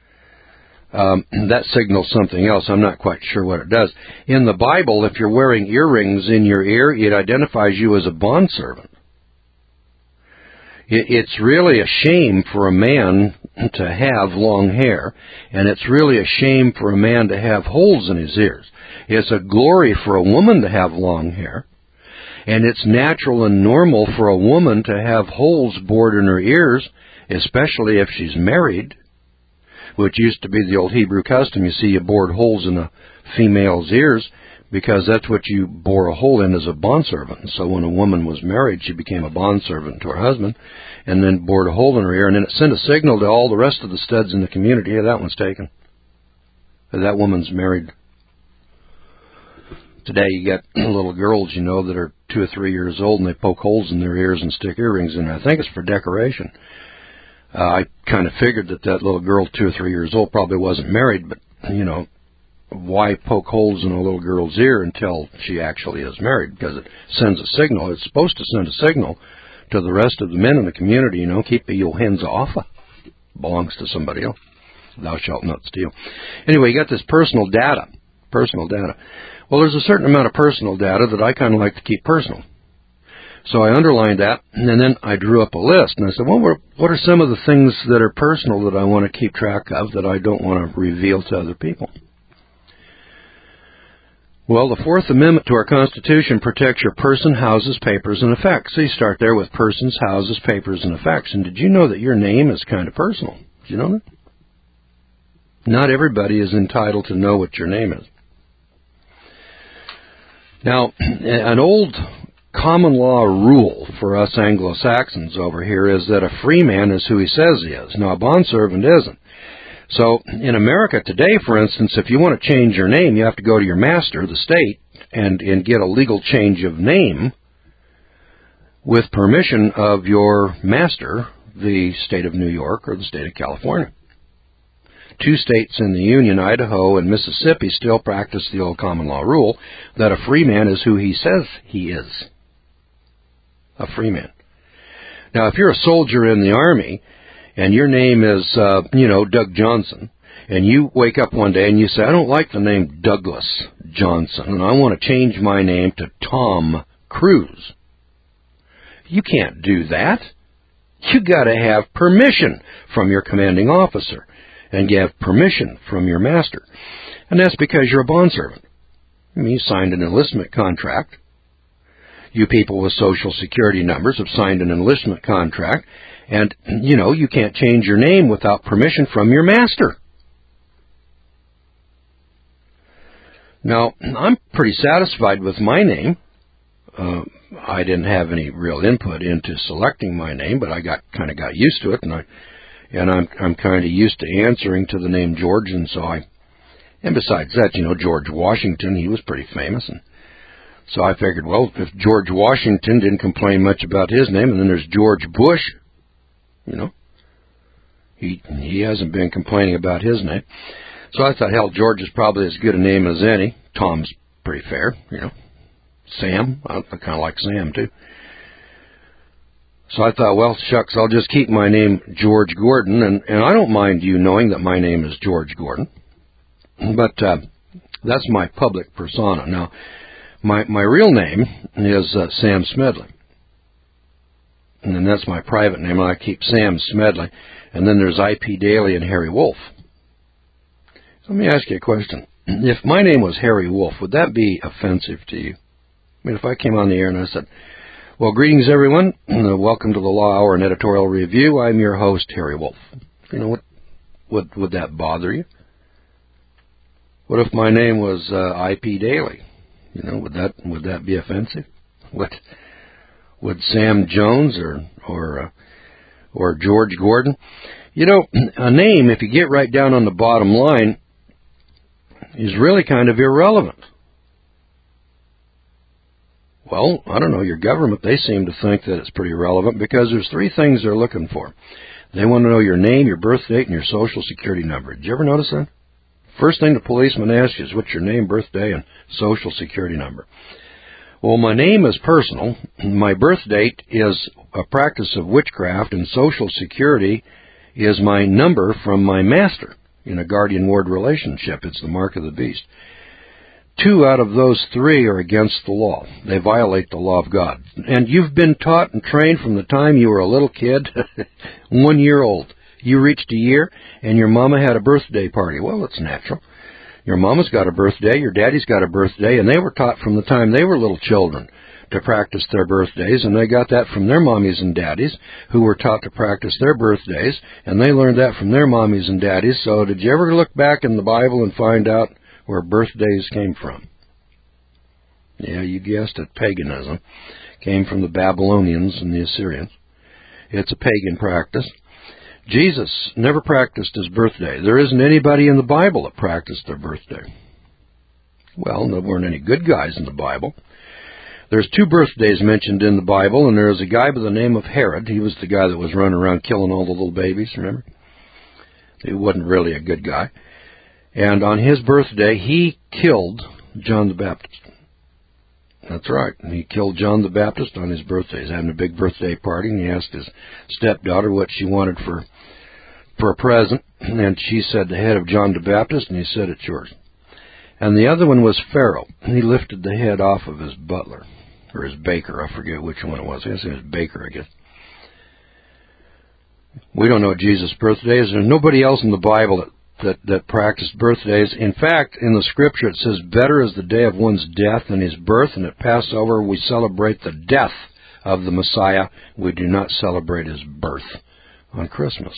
that signals something else. I'm not quite sure what it does. In the Bible, if you're wearing earrings in your ear, it identifies you as a bondservant. It's really a shame for a man to have long hair, and it's really a shame for a man to have holes in his ears. It's a glory for a woman to have long hair, and it's natural and normal for a woman to have holes bored in her ears, especially if she's married, which used to be the old Hebrew custom. You see, you bored holes in a female's ears because that's what you bore a hole in as a bondservant. So when a woman was married, she became a bondservant to her husband and then bored a hole in her ear, and then it sent a signal to all the rest of the studs in the community, hey, that one's taken. That woman's married. Today you got little girls, that are 2 or 3 years old, and they poke holes in their ears and stick earrings in. I think it's for decoration. I kind of figured that little girl, 2 or 3 years old, probably wasn't married, but, why poke holes in a little girl's ear until she actually is married? Because it sends a signal. It's supposed to send a signal to the rest of the men in the community, keep your hands off. Belongs to somebody else. Thou shalt not steal. Anyway, you got this personal data. Personal data. Well, there's a certain amount of personal data that I kind of like to keep personal. So I underlined that, and then I drew up a list, and I said, well, what are some of the things that are personal that I want to keep track of that I don't want to reveal to other people? Well, the Fourth Amendment to our Constitution protects your person, houses, papers, and effects. So you start there with persons, houses, papers, and effects. And did you know that your name is kind of personal? Did you know that? Not everybody is entitled to know what your name is. Now, an old common law rule for us Anglo-Saxons over here is that a free man is who he says he is. Now, a bondservant isn't. So, in America today, for instance, if you want to change your name, you have to go to your master, the state, and get a legal change of name with permission of your master, the state of New York or the state of California. 2 states in the Union, Idaho and Mississippi, still practice the old common law rule that a free man is who he says he is. A free man. Now, if you're a soldier in the Army and your name is, Doug Johnson, and you wake up one day and you say, I don't like the name Douglas Johnson, and I want to change my name to Tom Cruise. You can't do that. You got to have permission from your commanding officer, and you have permission from your master. And that's because you're a bondservant. You signed an enlistment contract. You people with Social Security numbers have signed an enlistment contract. And, you can't change your name without permission from your master. Now, I'm pretty satisfied with my name. I didn't have any real input into selecting my name, but I got used to it, and and I'm kind of used to answering to the name George, and besides that, George Washington, he was pretty famous, and so I figured, well, if George Washington didn't complain much about his name, and then there's George Bush, he hasn't been complaining about his name. So I thought, hell, George is probably as good a name as any. Tom's pretty fair, Sam, I kind of like Sam too. So I thought, well, shucks, I'll just keep my name George Gordon, and I don't mind you knowing that my name is George Gordon, but that's my public persona. Now, my real name is Sam Smedley, and then that's my private name, and I keep Sam Smedley, and then there's IP Daly and Harry Wolf. Let me ask you a question. If my name was Harry Wolf, would that be offensive to you? I mean, if I came on the air and I said, well, greetings, everyone. Welcome to the Law Hour and Editorial Review. I'm your host, Harry Wolf. What would that bother you? What if my name was IP Daly? Would that be offensive? Would Sam Jones or George Gordon? A name, if you get right down on the bottom line, is really kind of irrelevant. Well, I don't know, your government, they seem to think that it's pretty relevant because there's three things they're looking for. They want to know your name, your birth date, and your social security number. Did you ever notice that? First thing the policeman asks you is what's your name, birthday, and social security number. Well, my name is personal, my birth date is a practice of witchcraft, and social security is my number from my master in a guardian-ward relationship. It's the mark of the beast. 2 out of those 3 are against the law. They violate the law of God. And you've been taught and trained from the time you were a little kid, 1 year old. You reached a year, and your mama had a birthday party. Well, it's natural. Your mama's got a birthday, your daddy's got a birthday, and they were taught from the time they were little children to practice their birthdays, and they got that from their mommies and daddies, who were taught to practice their birthdays, and they learned that from their mommies and daddies. So did you ever look back in the Bible and find out where birthdays came from? Yeah, you guessed it, paganism. Came from the Babylonians and the Assyrians. It's a pagan practice. Jesus never practiced his birthday. There isn't anybody in the Bible that practiced their birthday. Well, there weren't any good guys in the Bible. There's 2 birthdays mentioned in the Bible, and there's a guy by the name of Herod. He was the guy that was running around killing all the little babies, remember? He wasn't really a good guy. And on his birthday, he killed John the Baptist. That's right. He killed John the Baptist on his birthday. He's having a big birthday party, and he asked his stepdaughter what she wanted for a present, and she said the head of John the Baptist, and he said, it's yours. And the other one was Pharaoh. He lifted the head off of his butler, or his baker. I forget which one it was. I guess it was baker, I guess. We don't know what Jesus' birthday is. There's nobody else in the Bible that practiced birthdays. In fact, in the Scripture it says, better is the day of one's death than his birth, and at Passover we celebrate the death of the Messiah. We do not celebrate his birth on Christmas.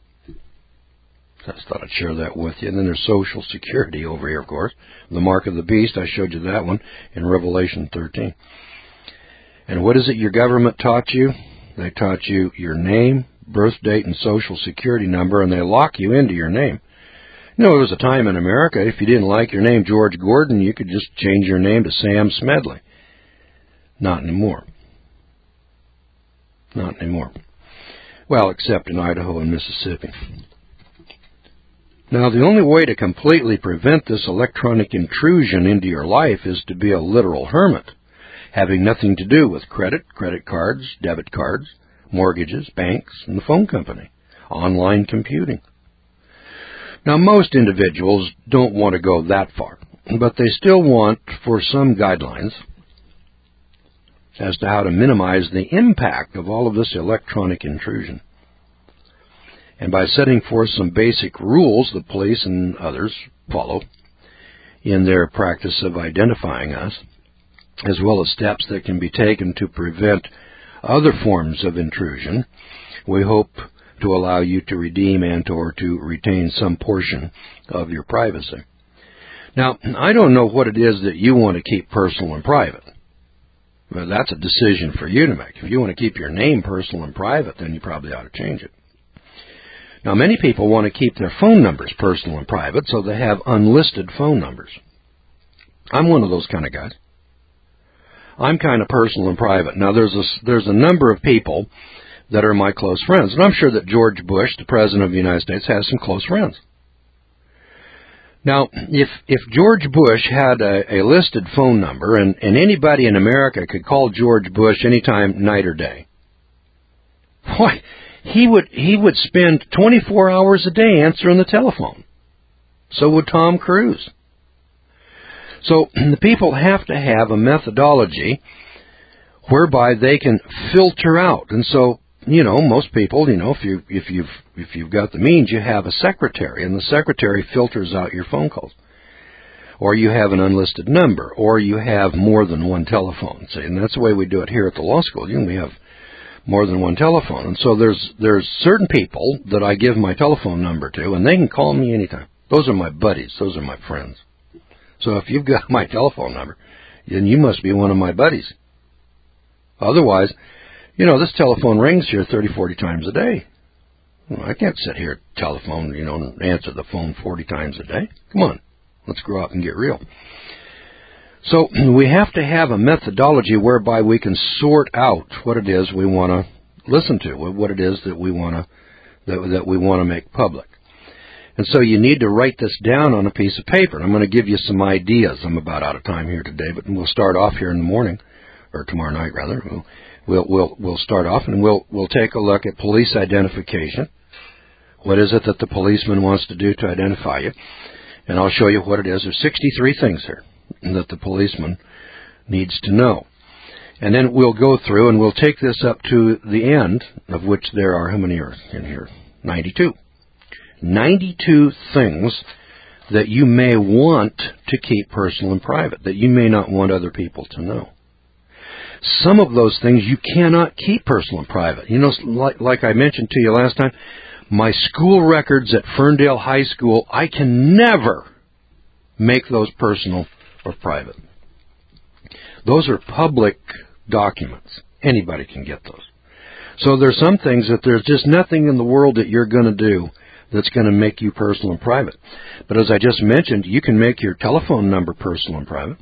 I just thought I'd share that with you. And then there's Social Security over here, of course. The mark of the beast, I showed you that one in Revelation 13. And what is it your government taught you? They taught you your name, birth date, and Social Security number, and they lock you into your name. There was a time in America, if you didn't like your name George Gordon, you could just change your name to Sam Smedley. Not anymore. Not anymore. Well, except in Idaho and Mississippi. Now, the only way to completely prevent this electronic intrusion into your life is to be a literal hermit, having nothing to do with credit cards, debit cards, mortgages, banks, and the phone company, online computing. Now, most individuals don't want to go that far, but they still want for some guidelines as to how to minimize the impact of all of this electronic intrusion. And by setting forth some basic rules the police and others follow in their practice of identifying us, as well as steps that can be taken to prevent other forms of intrusion, we hope to allow you to redeem and or to retain some portion of your privacy. Now, I don't know what it is that you want to keep personal and private. Well, that's a decision for you to make. If you want to keep your name personal and private, then you probably ought to change it. Now, many people want to keep their phone numbers personal and private, so they have unlisted phone numbers. I'm one of those kind of guys. I'm kind of personal and private. Now, there's a number of people that are my close friends, and I'm sure that George Bush, the President of the United States, has some close friends. Now, if George Bush had a listed phone number, and anybody in America could call George Bush anytime, night or day, why, he would spend 24 hours a day answering the telephone. So would Tom Cruise. So the people have to have a methodology whereby they can filter out. And so, most people, if you've got the means, you have a secretary, and the secretary filters out your phone calls. Or you have an unlisted number, or you have more than one telephone. See, and that's the way we do it here at the law school. We have more than one telephone. And so there's certain people that I give my telephone number to, and they can call me anytime. Those are my buddies. Those are my friends. So if you've got my telephone number, then you must be one of my buddies. Otherwise, this telephone rings here 30, 40 times a day. I can't sit here at telephone, and answer the phone 40 times a day. Come on, let's grow up and get real. So we have to have a methodology whereby we can sort out what it is we want to listen to, what it is that we want to make public. And so you need to write this down on a piece of paper. And I'm going to give you some ideas. I'm about out of time here today, but we'll start off here in the morning, or tomorrow night rather. We'll start off, and we'll take a look at police identification. What is it that the policeman wants to do to identify you? And I'll show you what it is. There's 63 things here that the policeman needs to know. And then we'll go through and we'll take this up to the end, of which there are, how many are in here? 92. 92 things that you may want to keep personal and private, that you may not want other people to know. Some of those things you cannot keep personal and private. Like I mentioned to you last time, my school records at Ferndale High School, I can never make those personal or private. Those are public documents. Anybody can get those. So there's some things that there's just nothing in the world that you're going to do that's going to make you personal and private. But as I just mentioned, you can make your telephone number personal and private.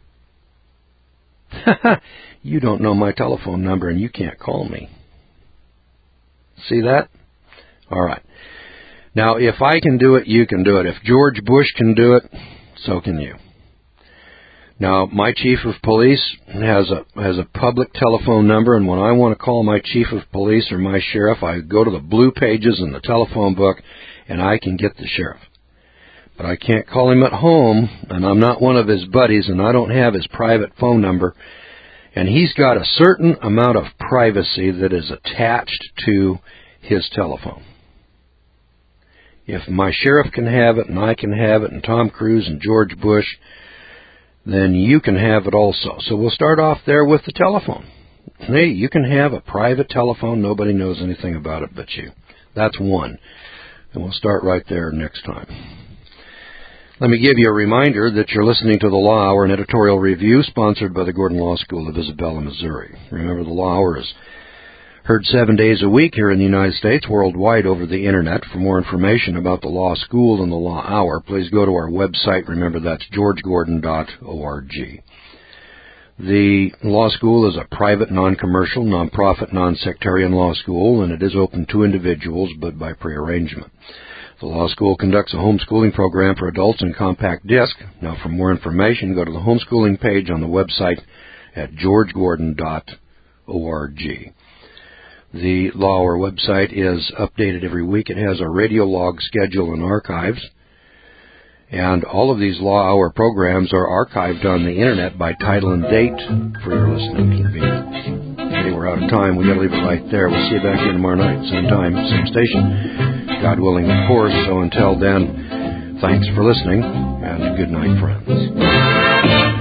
You don't know my telephone number and you can't call me. See that? All right. Now, if I can do it, you can do it. If George Bush can do it, so can you. Now, my chief of police has a public telephone number, and when I want to call my chief of police or my sheriff, I go to the blue pages in the telephone book, and I can get the sheriff. But I can't call him at home, and I'm not one of his buddies, and I don't have his private phone number, and he's got a certain amount of privacy that is attached to his telephone. If my sheriff can have it, and I can have it, and Tom Cruise and George Bush, then you can have it also. So we'll start off there with the telephone. Hey, you can have a private telephone. Nobody knows anything about it but you. That's one. And we'll start right there next time. Let me give you a reminder that you're listening to the Law Hour, an editorial review sponsored by the Gordon Law School of Isabella, Missouri. Remember, the Law Hour is heard 7 days a week here in the United States, worldwide over the Internet. For more information about the Law School and the Law Hour, please go to our website. Remember, that's georgegordon.org. The Law School is a private, non-commercial, non-profit, non-sectarian law school, and it is open to individuals, but by prearrangement. The Law School conducts a homeschooling program for adults in compact disc. Now, for more information, go to the homeschooling page on the website at georgegordon.org. The Law Hour website is updated every week. It has a radio log schedule and archives. And all of these Law Hour programs are archived on the Internet by title and date for your listening convenience. Okay, we're out of time. We've got to leave it right there. We'll see you back here tomorrow night, same time, same station. God willing, of course. So until then, thanks for listening, and good night, friends.